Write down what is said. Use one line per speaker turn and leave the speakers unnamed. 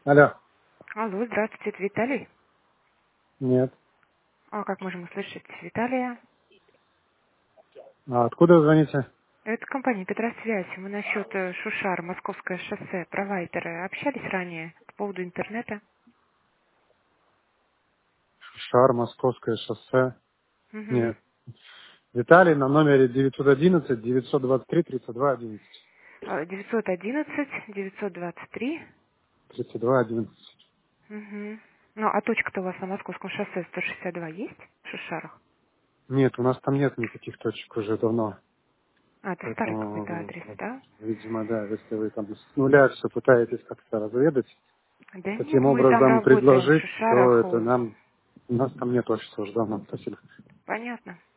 Алло.
Алло, здравствуйте, это Виталий.
Нет.
А как можем услышать Виталия?
А откуда вы звоните?
Это компания Петросвязь. Мы насчет Шушар, Московское шоссе, провайдеры общались ранее по поводу интернета.
Шар, Московское шоссе.
Угу.
Нет. Виталий на номере 911-923-32-11.
911-923.
32-11.
Угу. Ну, а точка-то у вас на Московском шоссе 162 есть в Шушарах?
Нет, у нас там нет никаких точек уже давно.
А, это старый какой-то
Поэтому,
адрес, да?
видимо, да, если вы там с нуля все пытаетесь как-то разведать,
Да нет,
таким
мы там
образом
работаем в
предложить, то
Шушарах.
это нам, у нас там нет офиса уже давно. Спасибо.
Понятно.